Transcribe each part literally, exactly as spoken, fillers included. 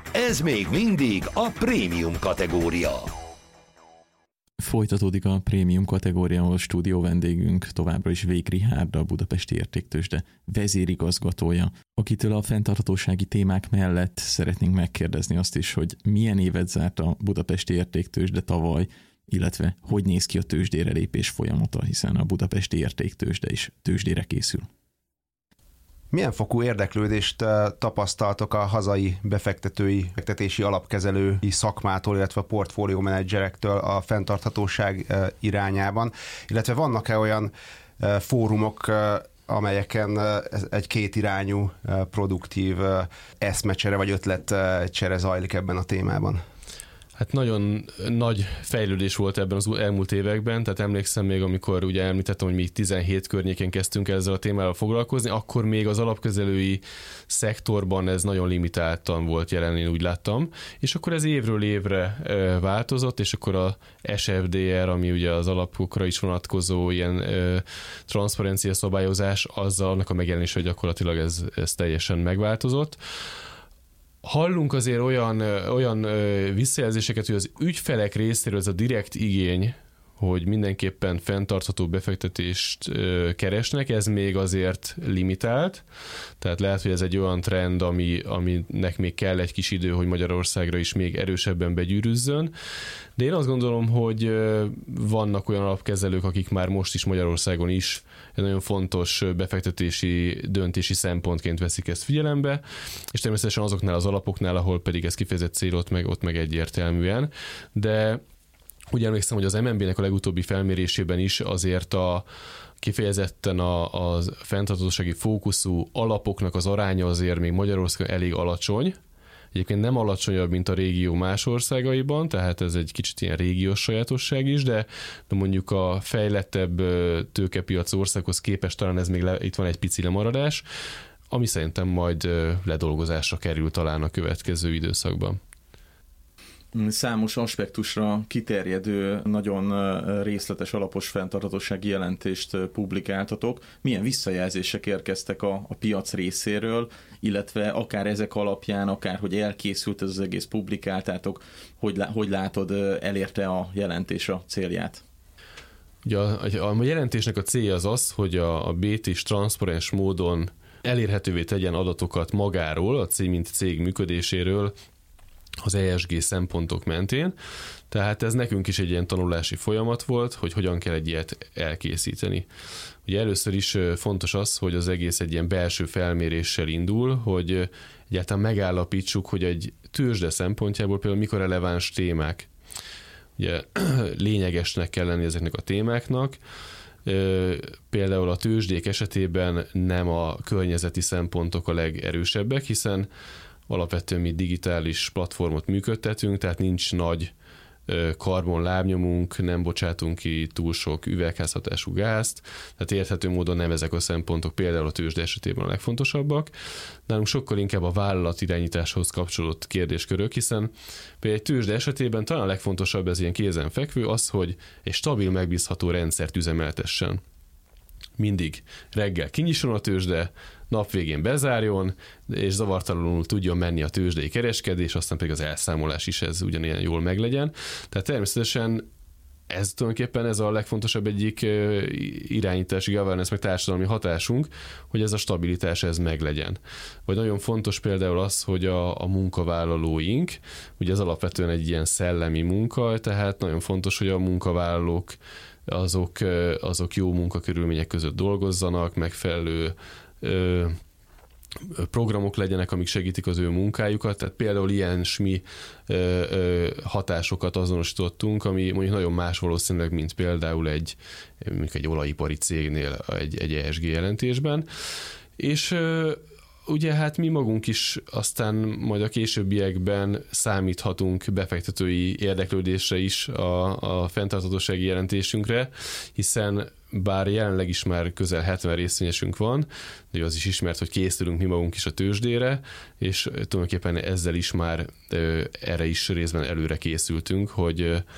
Ez még mindig a prémium kategória. Folytatódik a prémium kategória, ahol stúdió vendégünk továbbra is Vég Richárd, a Budapesti Értéktőzsde vezérigazgatója, akitől a fenntarthatósági témák mellett szeretnénk megkérdezni azt is, hogy milyen évet zárt a Budapesti Értéktőzsde tavaly, illetve hogy néz ki a tőzsdére lépés folyamata, hiszen a Budapesti Értéktőzsde is tőzsdére készül. Milyen fokú érdeklődést tapasztaltok a hazai befektetői, befektetési alapkezelői szakmától, illetve a portfóliómenedzserektől a fenntarthatóság irányában, illetve vannak-e olyan fórumok, amelyeken egy kétirányú produktív eszmecsere vagy ötletcsere zajlik ebben a témában? Hát nagyon nagy fejlődés volt ebben az elmúlt években, tehát emlékszem még, amikor ugye említettem, hogy mi tizenhét környékén kezdtünk ezzel a témával foglalkozni, akkor még az alapkezelői szektorban ez nagyon limitáltan volt jelen, én úgy láttam, és akkor ez évről évre változott, és akkor a es ef dé er, ami ugye az alapokra is vonatkozó ilyen transzparencia szabályozás, azzal annak a megjelenése, hogy gyakorlatilag ez, ez teljesen megváltozott. Hallunk azért olyan, olyan visszajelzéseket, hogy az ügyfelek részéről ez a direkt igény, hogy mindenképpen fenntartható befektetést keresnek, ez még azért limitált, tehát lehet, hogy ez egy olyan trend, ami, aminek még kell egy kis idő, hogy Magyarországra is még erősebben begyűrűzzön, de én azt gondolom, hogy vannak olyan alapkezelők, akik már most is Magyarországon is egy nagyon fontos befektetési, döntési szempontként veszik ezt figyelembe, és természetesen azoknál az alapoknál, ahol pedig ez kifejezett célot, meg ott meg egyértelműen, de úgy emlékszem, hogy az em en bé-nek a legutóbbi felmérésében is azért a kifejezetten a, a fenntarthatósági fókuszú alapoknak az aránya azért még Magyarországon elég alacsony. Egyébként nem alacsonyabb, mint a régió más országaiban, tehát ez egy kicsit ilyen régiós sajátosság is, de, de mondjuk a fejlettebb tőkepiac országhoz képest talán ez még le, itt van egy pici lemaradás, ami szerintem majd ledolgozásra kerül talán a következő időszakban. Számos aspektusra kiterjedő, nagyon részletes, alapos fenntarthatósági jelentést publikáltatok. Milyen visszajelzések érkeztek a, a piac részéről, illetve akár ezek alapján, akár hogy elkészült ez az egész, publikáltátok, hogy, hogy látod, elérte a jelentés a célját? Ugye a, a jelentésnek a célja az az, hogy a, a bé té is transzparens módon elérhetővé tegyen adatokat magáról, a cég, mint cég működéséről, az e es gé szempontok mentén, tehát ez nekünk is egy ilyen tanulási folyamat volt, hogy hogyan kell egy ilyet elkészíteni. Ugye először is fontos az, hogy az egész egy ilyen belső felméréssel indul, hogy egyáltalán megállapítsuk, hogy egy tőzsde szempontjából például mikor releváns témák. Ugye lényegesnek kell lenni ezeknek a témáknak, például a tőzsdék esetében nem a környezeti szempontok a legerősebbek, hiszen alapvetően mi digitális platformot működtetünk, tehát nincs nagy karbonlábnyomunk, nem bocsátunk ki túl sok üvegházhatású gázt, tehát érthető módon nem ezek a szempontok például a tőzsde esetében a legfontosabbak. Nálunk sokkal inkább a vállalatirányításhoz kapcsolódott kérdéskörök, hiszen például egy tőzsde esetében talán a legfontosabb, ez ilyen kézenfekvő, az, hogy egy stabil, megbízható rendszert üzemeltessen. Mindig reggel kinyisson a tőzsde, nap végén bezárjon, és zavartalanul tudjon menni a tőzsdei kereskedés, aztán pedig az elszámolás is ez ugyanilyen jól meglegyen. Tehát természetesen ez tulajdonképpen ez a legfontosabb egyik irányítási, governance, meg társadalmi hatásunk, hogy ez a stabilitás ez meglegyen. Vagy nagyon fontos például az, hogy a, a munkavállalóink, ugye ez alapvetően egy ilyen szellemi munka, tehát nagyon fontos, hogy a munkavállalók azok, azok jó munkakörülmények között dolgozzanak, megfelelő ö, programok legyenek, amik segítik az ő munkájukat, tehát például ilyen smi ö, ö, hatásokat azonosítottunk, ami mondjuk nagyon más valószínűleg, mint például egy, mondjuk egy olajipari cégnél egy, egy e es gé jelentésben, és ö, ugye hát mi magunk is aztán majd a későbbiekben számíthatunk befektetői érdeklődésre is a, a fenntarthatósági jelentésünkre, hiszen bár jelenleg is már közel hetven részvényesünk van, de az is ismert, hogy készülünk mi magunk is a tőzsdére, és tulajdonképpen ezzel is már erre is részben előre készültünk, hogy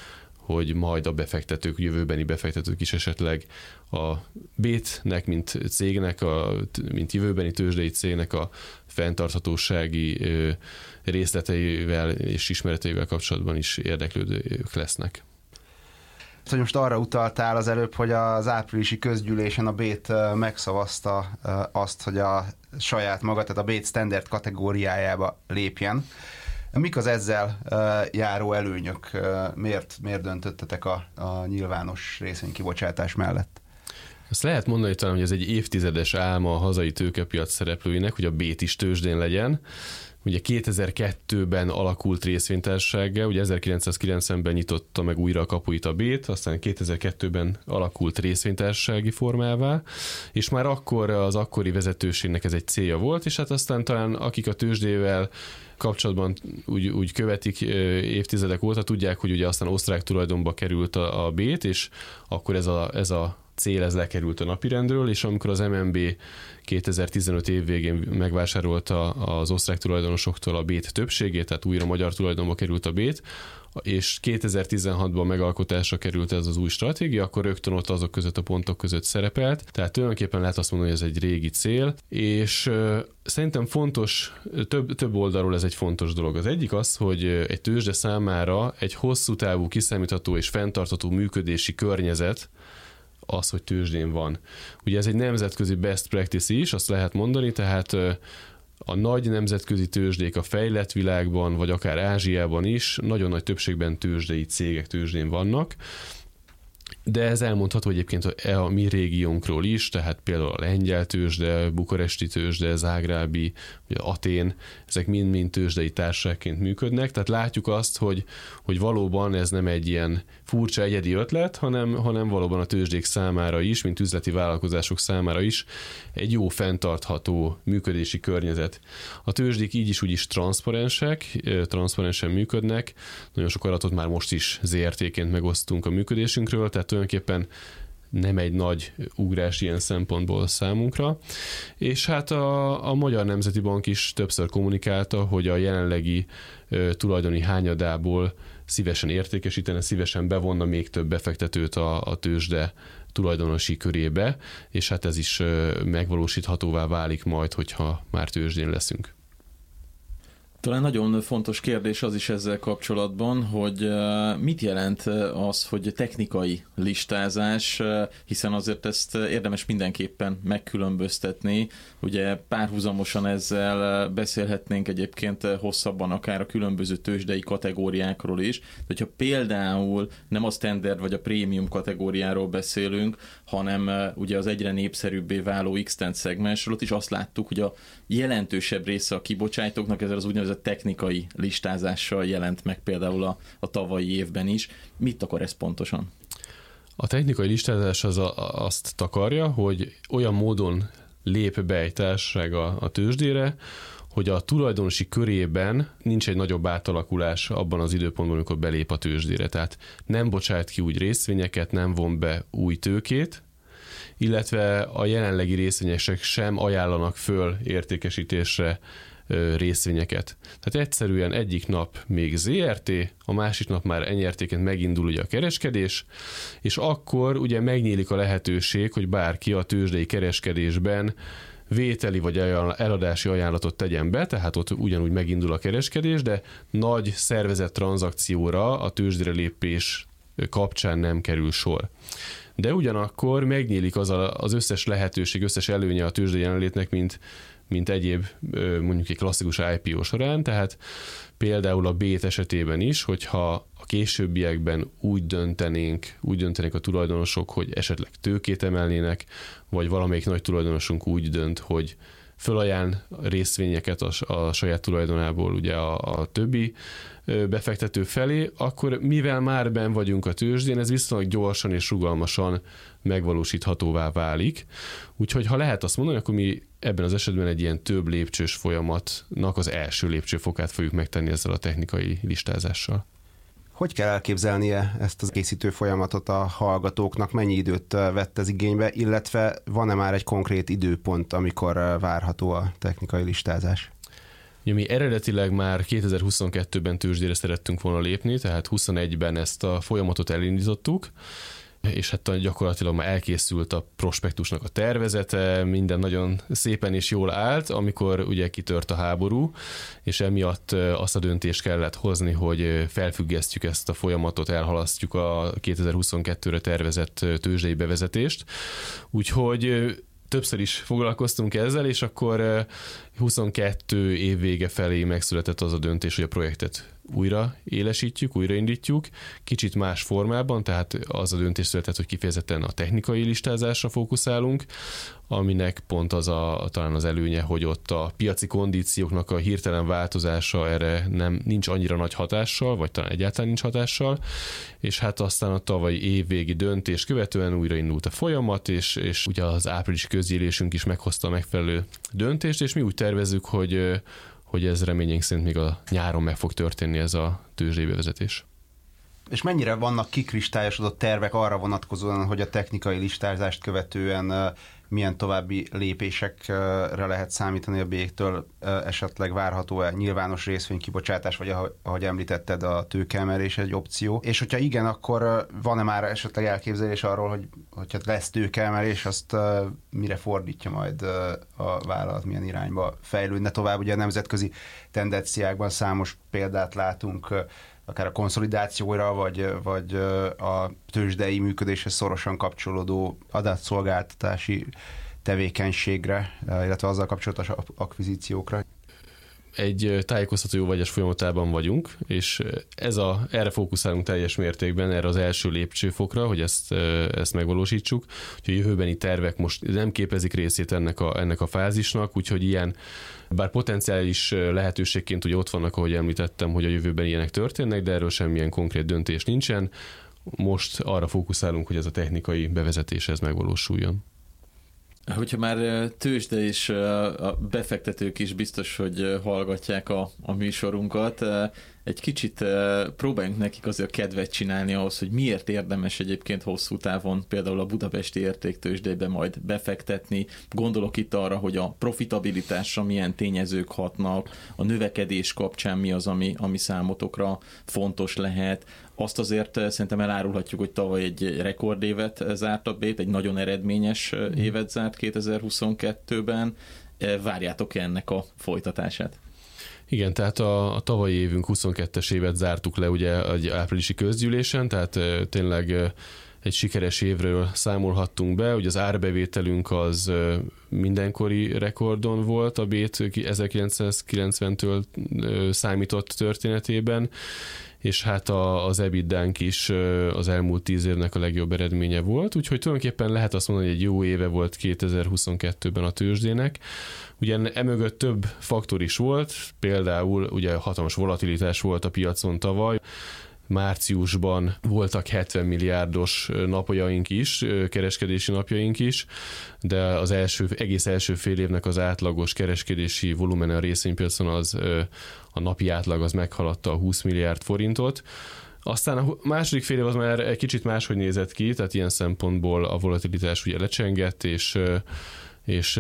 hogy majd a befektetők, jövőbeni befektetők is esetleg a Bét-nek, mint cégnek, a, mint jövőbeni tőzsdei cégnek a fenntarthatósági részleteivel és ismereteivel kapcsolatban is érdeklődők lesznek. Hogy most arra utaltál az előbb, hogy az áprilisi közgyűlésen a Bét megszavazta azt, hogy a saját maga, tehát a Bét standard kategóriájába lépjen. Mik az ezzel járó előnyök? Miért, miért döntöttetek a, a nyilvános részvénykibocsátás mellett? Azt lehet mondani talán, hogy ez egy évtizedes álma a hazai tőkepiac szereplőinek, hogy a Bét is tőzsdén legyen. Ugye kétezer-kettőben alakult részvénytársasággá, ugye ezerkilencszázkilencvenben nyitotta meg újra a kapuit a Bét, aztán kétezer-kettőben alakult részvénytársasági formává, és már akkor az akkori vezetőségnek ez egy célja volt, és hát aztán talán akik a tőzsdével kapcsolatban úgy, úgy követik évtizedek óta, tudják, hogy ugye aztán osztrák tulajdonba került a, a Bét, és akkor ez a, ez a cél ez lekerült a napirendről, és amikor az em en bé kétezer-tizenöt év végén megvásárolta az osztrák tulajdonosoktól a Bét többségét, tehát újra magyar tulajdonba került a Bét, és kétezer-tizenhatban megalkotásra került ez az új stratégia, akkor rögtön ott azok között a pontok között szerepelt, tehát tulajdonképpen lehet azt mondani, hogy ez egy régi cél, és szerintem fontos, több, több oldalról ez egy fontos dolog. Az egyik az, hogy egy tőzsde számára egy hosszú távú, kiszámítható és fenntartható működési környezet az, hogy tőzsdén van. Ugye ez egy nemzetközi best practice is, azt lehet mondani, tehát a nagy nemzetközi tőzsdék a fejlett világban, vagy akár Ázsiában is nagyon nagy többségben tőzsdei cégek tőzsdén vannak, de ez elmondható egyébként a mi régiónkról is, tehát például a lengyel tőzsde, bukaresti tőzsde, zágrábi, vagy Atén, ezek mind-mind tőzsdei társaságként működnek, tehát látjuk azt, hogy, hogy valóban ez nem egy ilyen furcsa egyedi ötlet, hanem, hanem valóban a tőzsdék számára is, mint üzleti vállalkozások számára is egy jó fenntartható működési környezet. A tőzsdék így is úgy is transzparensek, transzparensen működnek, nagyon sok adatot már most is zé er té-ként megosztunk a működésünkről, tehát tulajdonképpen nem egy nagy ugrás ilyen szempontból számunkra. És hát a, a Magyar Nemzeti Bank is többször kommunikálta, hogy a jelenlegi ö, tulajdoni hányadából szívesen értékesítene, szívesen bevonna még több befektetőt a, a tőzsde tulajdonosi körébe, és hát ez is ö, megvalósíthatóvá válik majd, hogyha már tőzsdén leszünk. Talán nagyon fontos kérdés az is ezzel kapcsolatban, hogy mit jelent az, hogy technikai listázás, hiszen azért ezt érdemes mindenképpen megkülönböztetni. Ugye párhuzamosan ezzel beszélhetnénk egyébként hosszabban akár a különböző tőzsdei kategóriákról is. De hogyha például nem a standard vagy a prémium kategóriáról beszélünk, hanem ugye az egyre népszerűbbé váló X-Tent szegmensről, ott is azt láttuk, hogy a jelentősebb része a kibocsátóknak ezzel az úgynevezett technikai listázással jelent meg például a, a tavalyi évben is. Mit akar ez pontosan? A technikai listázás az a, azt takarja, hogy olyan módon lép be egy társaság a, a tőzsdére, hogy a tulajdonosi körében nincs egy nagyobb átalakulás abban az időpontban, amikor belép a tőzsdére. Tehát nem bocsát ki úgy részvényeket, nem von be új tőkét, illetve a jelenlegi részvényesek sem ajánlanak föl értékesítésre részvényeket. Tehát egyszerűen egyik nap még zé er té, a másik nap már en er té-ként megindul ugye a kereskedés, és akkor ugye megnyílik a lehetőség, hogy bárki a tőzsdei kereskedésben vételi vagy eladási ajánlatot tegyen be, tehát ott ugyanúgy megindul a kereskedés, de nagy szervezett tranzakcióra a tőzsdére lépés kapcsán nem kerül sor. De ugyanakkor megnyílik az a, az összes lehetőség, összes előnye a tőzsdei jelenlétnek, mint mint egyéb mondjuk egy klasszikus i pé o során, tehát például a Bét esetében is, hogyha a későbbiekben úgy döntenénk, úgy döntenék a tulajdonosok, hogy esetleg tőkét emelnének, vagy valamelyik nagy tulajdonosunk úgy dönt, hogy fölajánl részvényeket a, a saját tulajdonából ugye a, a többi befektető felé, akkor mivel már benn vagyunk a tőzsdén, ez viszonylag gyorsan és rugalmasan megvalósíthatóvá válik. Úgyhogy ha lehet azt mondani, akkor mi ebben az esetben egy ilyen több lépcsős folyamatnak az első lépcsőfokát fogjuk megtenni ezzel a technikai listázással. Hogy kell elképzelnie ezt az készítő folyamatot a hallgatóknak? Mennyi időt vett ez igénybe, illetve van-e már egy konkrét időpont, amikor várható a technikai listázás? Ugye mi eredetileg már kétezer-huszonkettőben tőzsdére szerettünk volna lépni, tehát huszonegyben ezt a folyamatot elindítottuk, és hát gyakorlatilag már elkészült a prospektusnak a tervezete, minden nagyon szépen és jól állt, amikor ugye kitört a háború, és emiatt azt a döntést kellett hozni, hogy felfüggesztjük ezt a folyamatot, elhalasztjuk a kétezer-huszonkettőre tervezett tőzsdei bevezetést. Úgyhogy többször is foglalkoztunk ezzel, és akkor huszonkettő év vége felé megszületett az a döntés, hogy a projektet újra élesítjük, újraindítjuk, kicsit más formában, tehát az a döntés született, hogy kifejezetten a technikai listázásra fókuszálunk, aminek pont az a, talán az előnye, hogy ott a piaci kondícióknak a hirtelen változása erre nem, nincs annyira nagy hatással, vagy talán egyáltalán nincs hatással, és hát aztán a tavalyi évvégi döntés követően újraindult a folyamat, és, és ugye az áprilisi közgyűlésünk is meghozta a megfelelő döntést, és mi úgy tervezzük, hogy hogy ez reményénk szerint még a nyáron meg fog történni ez a tőzsdei bevezetés. És mennyire vannak kikristályosodott tervek arra vonatkozóan, hogy a technikai listázást követően milyen további lépésekre lehet számítani a bé é-től, esetleg várható-e nyilvános részvénykibocsátás, vagy ahogy említetted, a tőkeemelés egy opció. És hogyha igen, akkor van-e már esetleg elképzelés arról, hogy hogyha lesz tőkeemelés, azt mire fordítja majd a vállalat, milyen irányba fejlődne tovább? Ugye a nemzetközi tendenciákban számos példát látunk, akár a konszolidációra, vagy, vagy a tőzsdei működéshez szorosan kapcsolódó adatszolgáltatási tevékenységre, illetve azzal kapcsolatos akvizíciókra. Egy tájékoztató jóvágyás folyamatában vagyunk, és ez a, erre fókuszálunk teljes mértékben, erre az első lépcsőfokra, hogy ezt, ezt megvalósítsuk. Úgyhogy a jövőbeni tervek most nem képezik részét ennek a, ennek a fázisnak, úgyhogy ilyen, bár potenciális lehetőségként ugye ott vannak, ahogy említettem, hogy a jövőben ilyenek történnek, de erről semmilyen konkrét döntés nincsen. Most arra fókuszálunk, hogy ez a technikai bevezetés ez megvalósuljon. Hogyha már tőzsde és a befektetők is biztos, hogy hallgatják a, a műsorunkat, egy kicsit próbáljunk nekik azért kedvet csinálni ahhoz, hogy miért érdemes egyébként hosszú távon például a budapesti értéktőzsdébe majd befektetni. Gondolok itt arra, hogy a profitabilitásra milyen tényezők hatnak, a növekedés kapcsán mi az, ami, ami számotokra fontos lehet. Azt azért szerintem elárulhatjuk, hogy tavaly egy rekordévet zárt a bé é té, egy nagyon eredményes évet zárt kétezer-huszonkettőben. Várjátok-e ennek a folytatását? Igen, tehát a, a tavalyi évünk huszonkettes évet zártuk le ugye egy áprilisi közgyűlésen, tehát e, tényleg e, egy sikeres évről számolhattunk be, ugye az árbevételünk az e, mindenkori rekordon volt a bé é té ezerkilencszázkilencventől e, számított történetében, és hát a, az ebitdánk is az elmúlt tíz évnek a legjobb eredménye volt, úgyhogy tulajdonképpen lehet azt mondani, hogy egy jó éve volt kétezer-huszonkettőben a tőzsdének. Ugye emögött több faktor is volt, például ugye hatalmas volatilitás volt a piacon tavaly, márciusban voltak hetven milliárdos napjaink is, kereskedési napjaink is, de az első, egész első fél évnek az átlagos kereskedési volumene a részvénypiacon az a napi átlag az meghaladta a húsz milliárd forintot. Aztán a második fél év az már egy kicsit máshogy nézett ki, tehát ilyen szempontból a volatilitás ugye lecsengett, és, és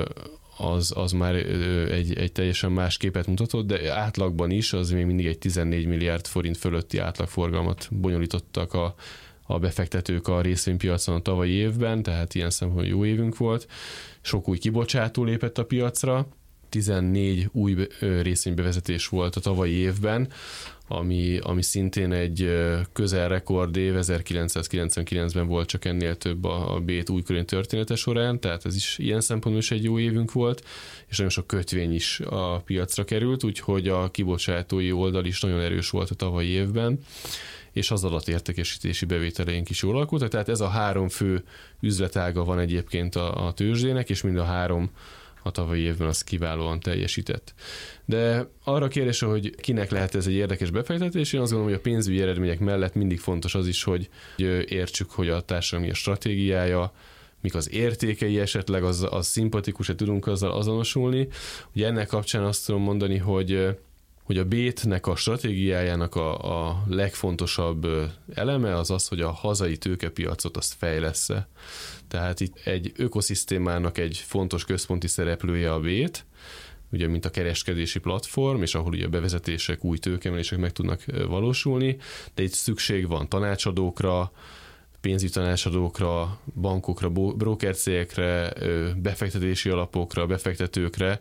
az, az már egy, egy teljesen más képet mutatott, de átlagban is az még mindig egy tizennégy milliárd forint fölötti átlagforgalmat bonyolítottak a, a befektetők a részvénypiacon a tavalyi évben, tehát ilyen szempontból jó évünk volt. Sok új kibocsátó lépett a piacra, tizennégy új részvénybevezetés volt a tavalyi évben, ami, ami szintén egy közel rekord év, ezerkilencszázkilencvenkilencben volt csak ennél több a, a bé é té újkori története során, tehát ez is ilyen szempontból is egy jó évünk volt, és nagyon sok kötvény is a piacra került, úgyhogy a kibocsátói oldal is nagyon erős volt a tavalyi évben, és az adatértékesítési bevételeink is jól alakultak, tehát ez a három fő üzletága van egyébként a, a tőzsdének, és mind a három a tavalyi évben az kiválóan teljesített. De arra kérdésre, hogy kinek lehet ez egy érdekes befektetés, én azt gondolom, hogy a pénzügyi eredmények mellett mindig fontos az is, hogy értsük, hogy a társadalmi stratégiája, mik az értékei esetleg, az, az szimpatikus, hogy tudunk azzal azonosulni. Ugye ennek kapcsán azt tudom mondani, hogy hogy a bé é té-nek a stratégiájának a, a legfontosabb eleme az az, hogy a hazai tőkepiacot azt fejlessze. Tehát itt egy ökoszisztémának egy fontos központi szereplője a bé é té, ugye mint a kereskedési platform, és ahol ugye a bevezetések, új tőkeemelések meg tudnak valósulni, de itt szükség van tanácsadókra, pénzügyi tanácsadókra, bankokra, brokercégekre, befektetési alapokra, befektetőkre,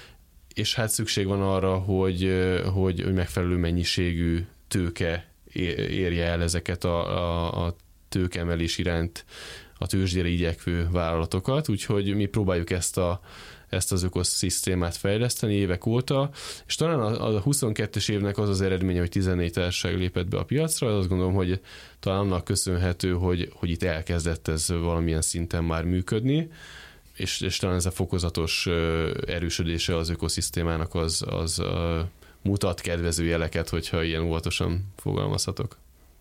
és hát szükség van arra, hogy, hogy megfelelő mennyiségű tőke érje el ezeket a, a, a tőkeemelés iránt a tőzsdére igyekvő vállalatokat, úgyhogy mi próbáljuk ezt a ezt az ökoszisztémát fejleszteni évek óta, és talán a, a huszonkettes évnek az az eredménye, hogy tizennégy társaság lépett be a piacra, azt gondolom, hogy talán annak köszönhető, hogy, hogy itt elkezdett ez valamilyen szinten már működni, és, és talán ez a fokozatos erősödése az ökoszisztémának az, az mutat kedvező jeleket, hogyha ilyen óvatosan fogalmazhatok.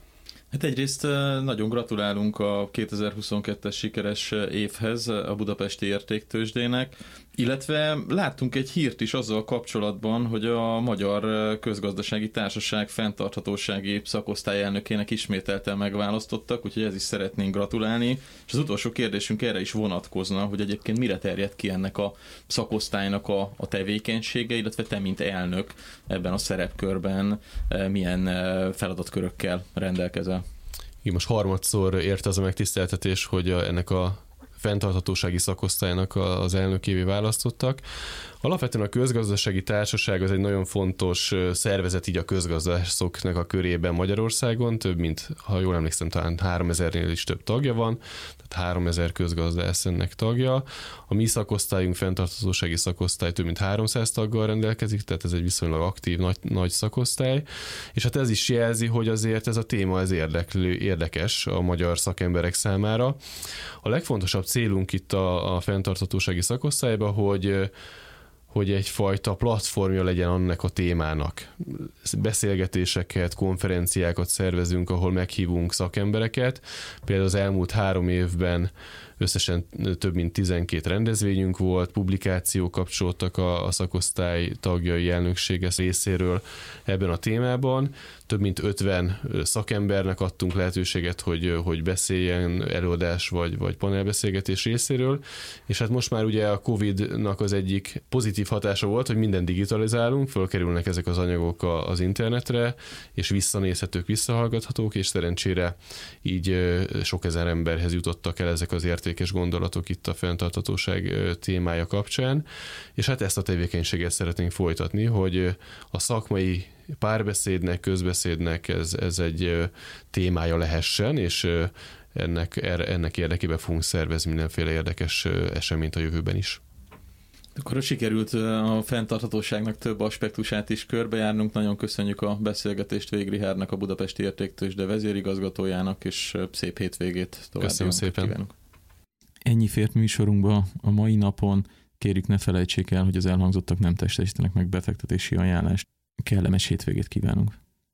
Hát egyrészt nagyon gratulálunk a kétezer-huszonkettes sikeres évhez a Budapesti Értéktőzsdének, illetve láttunk egy hírt is azzal kapcsolatban, hogy a Magyar Közgazdasági Társaság fenntarthatósági szakosztályelnökének ismételten megválasztottak, úgyhogy ez is szeretnénk gratulálni. És az utolsó kérdésünk erre is vonatkozna, hogy egyébként mire terjed ki ennek a szakosztálynak a, a tevékenysége, illetve te, mint elnök ebben a szerepkörben milyen feladatkörökkel rendelkezel? Igen, most harmadszor érte az a megtiszteltetés, hogy a, ennek a fenntarthatósági szakosztálynak az elnökévé választottak. Alapvetően a közgazdasági társaság az egy nagyon fontos szervezet így a közgazdászoknak a körében Magyarországon, több mint, ha jól emlékszem, talán háromezernél is több tagja van, tehát háromezer közgazdász ennek tagja. A mi szakosztályunk, fenntarthatósági szakosztály több mint háromszáz taggal rendelkezik, tehát ez egy viszonylag aktív, nagy, nagy szakosztály, és hát ez is jelzi, hogy azért ez a téma ez érdeklő, érdekes a magyar szakemberek számára. A legfontosabb célunk itt a, a fenntarthatósági szakosztályban, hogy hogy egyfajta platformja legyen annak a témának. Beszélgetéseket, konferenciákat szervezünk, ahol meghívunk szakembereket. Például az elmúlt három évben összesen több mint tizenkét rendezvényünk volt, publikációk kapcsoltak a, a szakosztály tagjai elnöksége részéről ebben a témában. Több mint ötven szakembernek adtunk lehetőséget, hogy, hogy beszéljen előadás vagy, vagy panelbeszélgetés részéről, és hát most már ugye a Covid-nak az egyik pozitív hatása volt, hogy minden digitalizálunk, fölkerülnek ezek az anyagok az internetre, és visszanézhetők, visszahallgathatók, és szerencsére így sok ezer emberhez jutottak el ezek az értékes gondolatok itt a fenntarthatóság témája kapcsán, és hát ezt a tevékenységet szeretnénk folytatni, hogy a szakmai párbeszédnek, közbeszédnek ez, ez egy témája lehessen, és ennek, ennek érdekében fogunk szervezni mindenféle érdekes eseményt a jövőben is. Akkor sikerült a fenntarthatóságnak több aspektusát is körbejárnunk. Nagyon köszönjük a beszélgetést Végh Richárdnak, a Budapesti Értéktőzsde vezérigazgatójának, és szép hétvégét tovább. Köszönöm szépen. Kívánok. Ennyi fért műsorunkba a mai napon. Kérjük, ne felejtsék el, hogy az elhangzottak nem testesítenek meg befektetési ajánlást. Kellemes hétvégét kívánunk.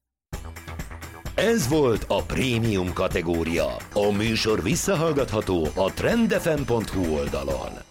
Ez volt a prémium kategória. A műsor visszahallgatható a trend f m pont h u oldalon.